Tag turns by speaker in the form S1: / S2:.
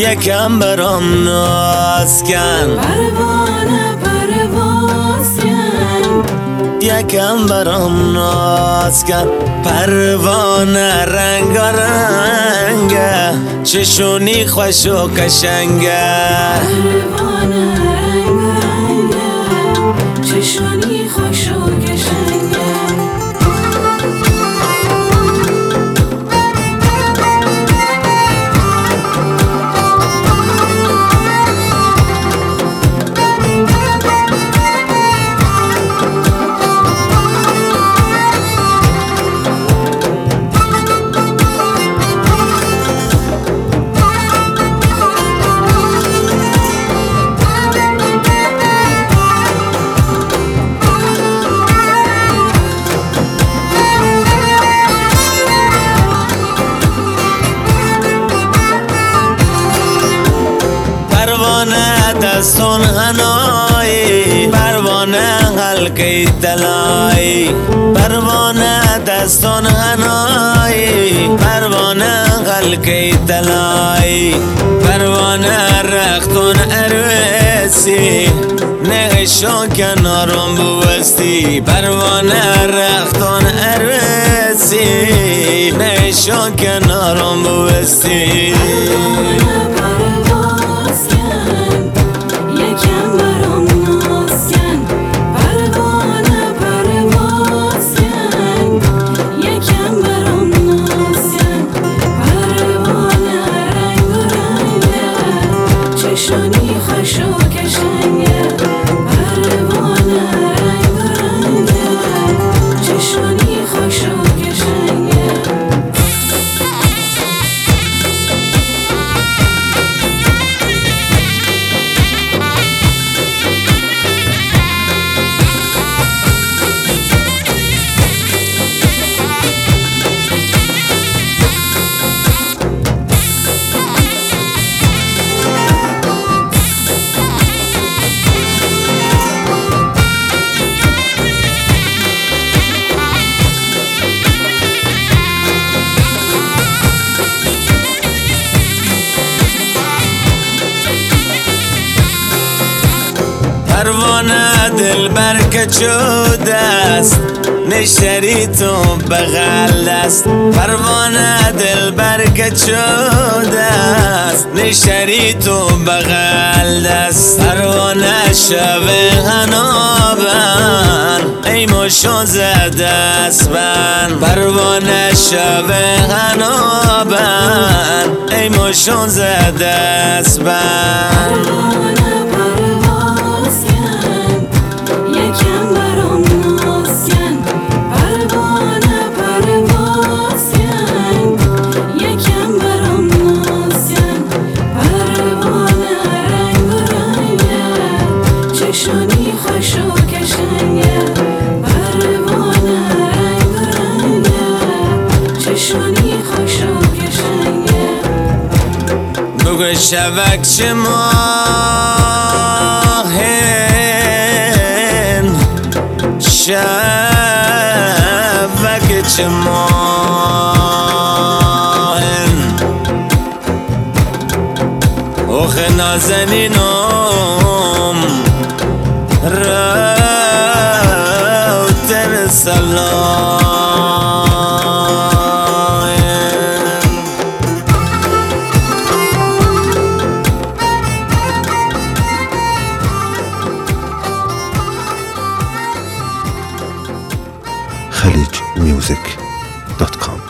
S1: یکم برام ناز کن،
S2: پروانه پرواز کن،
S1: یکم برام ناز کن. پروانه رنگ رنگه، چشونی خوش و قشنگه.
S2: پروانه رنگ رنگه، چشونی خوش و قشنگه.
S1: پروانه دستون هنایی، پروانه حلقه طلایی. پروانه دستون هنایی، پروانه حلقه طلایی. پروانه رختون اروسی، نشو کنارم بوستی. پروانه رختون اروسی، نشو کنارم بوستی.
S2: چشونی خوش و قشنگه، پروانه رنگ رنگه، چشونی خوش و قشنگه.
S1: پروانه دل برک چود است، نشری تو بغل دست. پروانه دل برک چود است، نشری تو بغل دست. پروانه شب هنابن، ای مشو زده است بن. پروانه شب هنابن، ای مشو زده است بن.
S2: چشونی خوش و قشنگه، پروانه رنگ رنگه، چشونی خوش و قشنگه.
S1: بگو شبک چه ماهن، شبک چه ماهن. اوخ نازنینم راوتر سلایم.
S3: khaleejmusic.com